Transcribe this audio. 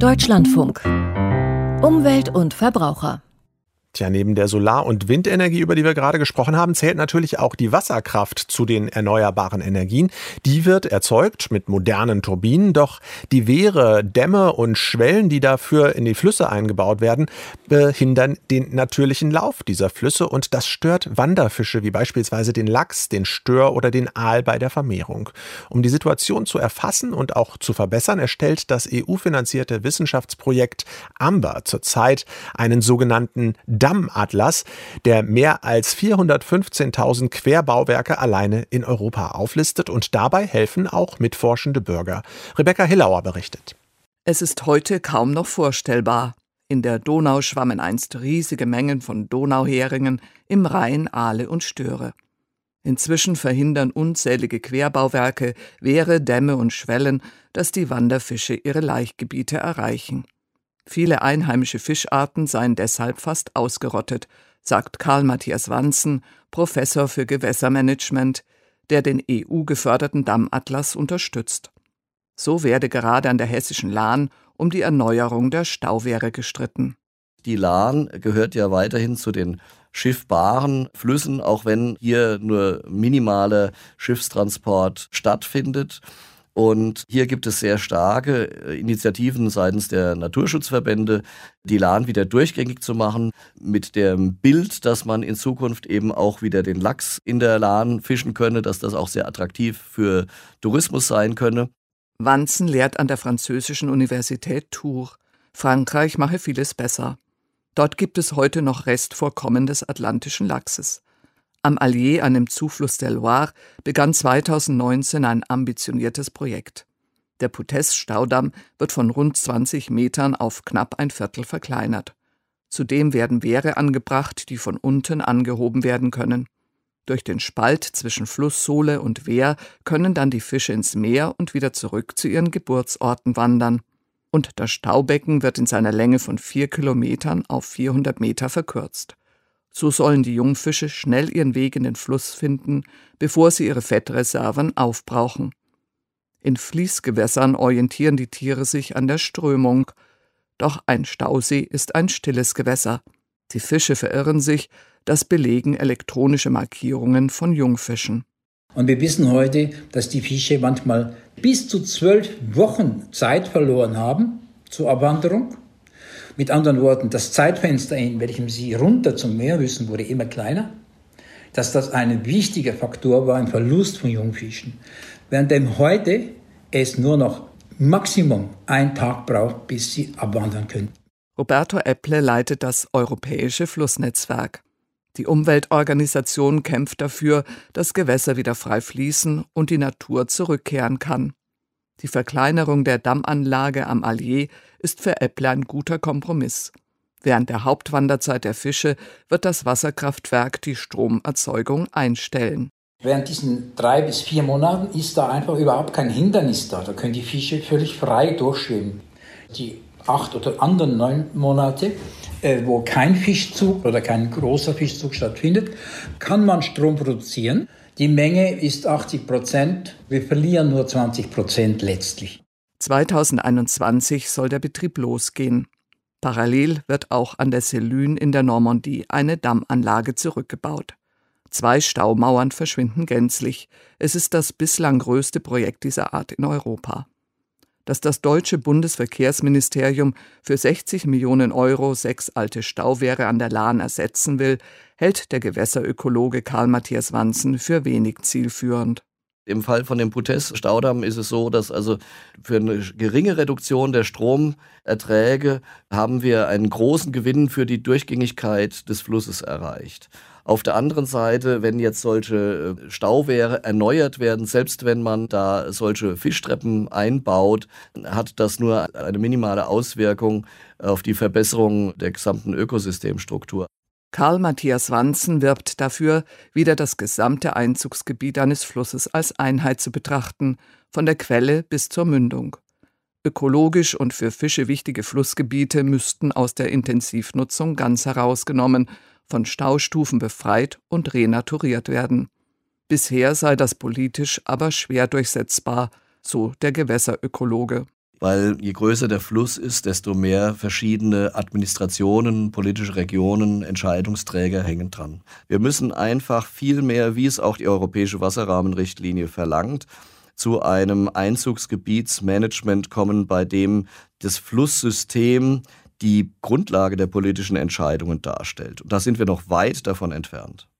Deutschlandfunk. Umwelt und Verbraucher. Tja, neben der Solar- und Windenergie, über die wir gerade gesprochen haben, zählt natürlich auch die Wasserkraft zu den erneuerbaren Energien. Die wird erzeugt mit modernen Turbinen, doch die Wehre, Dämme und Schwellen, die dafür in die Flüsse eingebaut werden, behindern den natürlichen Lauf dieser Flüsse und das stört Wanderfische wie beispielsweise den Lachs, den Stör oder den Aal bei der Vermehrung. Um die Situation zu erfassen und auch zu verbessern, erstellt das EU-finanzierte Wissenschaftsprojekt AMBER zurzeit einen sogenannten Dammatlas, der mehr als 415.000 Querbauwerke alleine in Europa auflistet, und dabei helfen auch mitforschende Bürger. Rebecca Hillauer berichtet. Es ist heute kaum noch vorstellbar. In der Donau schwammen einst riesige Mengen von Donauheringen, im Rhein Aale und Störe. Inzwischen verhindern unzählige Querbauwerke, Wehre, Dämme und Schwellen, dass die Wanderfische ihre Laichgebiete erreichen. Viele einheimische Fischarten seien deshalb fast ausgerottet, sagt Karl Matthias Wanzen, Professor für Gewässermanagement, der den EU-geförderten Dammatlas unterstützt. So werde gerade an der hessischen Lahn um die Erneuerung der Stauwehre gestritten. Die Lahn gehört ja weiterhin zu den schiffbaren Flüssen, auch wenn hier nur minimaler Schiffstransport stattfindet. Und hier gibt es sehr starke Initiativen seitens der Naturschutzverbände, die Lahn wieder durchgängig zu machen, mit dem Bild, dass man in Zukunft eben auch wieder den Lachs in der Lahn fischen könne, dass das auch sehr attraktiv für Tourismus sein könne. Wanzen lehrt an der französischen Universität Tours. Frankreich mache vieles besser. Dort gibt es heute noch Restvorkommen des atlantischen Lachses. Am Allier, einem Zufluss der Loire, begann 2019 ein ambitioniertes Projekt. Der Poutez-Staudamm wird von rund 20 Metern auf knapp ein Viertel verkleinert. Zudem werden Wehre angebracht, die von unten angehoben werden können. Durch den Spalt zwischen Flusssohle und Wehr können dann die Fische ins Meer und wieder zurück zu ihren Geburtsorten wandern. Und das Staubecken wird in seiner Länge von 4 Kilometern auf 400 Meter verkürzt. So sollen die Jungfische schnell ihren Weg in den Fluss finden, bevor sie ihre Fettreserven aufbrauchen. In Fließgewässern orientieren die Tiere sich an der Strömung. Doch ein Stausee ist ein stilles Gewässer. Die Fische verirren sich, das belegen elektronische Markierungen von Jungfischen. Und wir wissen heute, dass die Fische manchmal bis zu 12 Wochen Zeit verloren haben zur Abwanderung. Mit anderen Worten, das Zeitfenster, in welchem sie runter zum Meer müssen, wurde immer kleiner. Dass das ein wichtiger Faktor war im Verlust von Jungfischen. Währenddem heute es nur noch Maximum 1 Tag braucht, bis sie abwandern können. Roberto Epple leitet das Europäische Flussnetzwerk. Die Umweltorganisation kämpft dafür, dass Gewässer wieder frei fließen und die Natur zurückkehren kann. Die Verkleinerung der Dammanlage am Allier ist für Epple ein guter Kompromiss. Während der Hauptwanderzeit der Fische wird das Wasserkraftwerk die Stromerzeugung einstellen. Während diesen 3 bis 4 Monaten ist da einfach überhaupt kein Hindernis da. Da können die Fische völlig frei durchschwimmen. Die 8 oder anderen 9 Monate, wo kein Fischzug oder kein großer Fischzug stattfindet, kann man Strom produzieren. Die Menge ist 80%, wir verlieren nur 20% letztlich. 2021 soll der Betrieb losgehen. Parallel wird auch an der Sélune in der Normandie eine Dammanlage zurückgebaut. 2 Staumauern verschwinden gänzlich. Es ist das bislang größte Projekt dieser Art in Europa. Dass das deutsche Bundesverkehrsministerium für 60 Millionen Euro 6 alte Stauwehre an der Lahn ersetzen will, hält der Gewässerökologe Karl Matthias Wanzen für wenig zielführend. Im Fall von dem Poutez-Staudamm ist es so, dass also für eine geringe Reduktion der Stromerträge haben wir einen großen Gewinn für die Durchgängigkeit des Flusses erreicht. Auf der anderen Seite, wenn jetzt solche Stauwehre erneuert werden, selbst wenn man da solche Fischtreppen einbaut, hat das nur eine minimale Auswirkung auf die Verbesserung der gesamten Ökosystemstruktur. Karl Matthias Wanzen wirbt dafür, wieder das gesamte Einzugsgebiet eines Flusses als Einheit zu betrachten, von der Quelle bis zur Mündung. Ökologisch und für Fische wichtige Flussgebiete müssten aus der Intensivnutzung ganz herausgenommen, von Staustufen befreit und renaturiert werden. Bisher sei das politisch aber schwer durchsetzbar, so der Gewässerökologe. weil je größer der Fluss ist, desto mehr verschiedene Administrationen, politische Regionen, Entscheidungsträger hängen dran. Wir müssen einfach viel mehr, wie es auch die Europäische Wasserrahmenrichtlinie verlangt, zu einem Einzugsgebietsmanagement kommen, bei dem das Flusssystem die Grundlage der politischen Entscheidungen darstellt. Und da sind wir noch weit davon entfernt.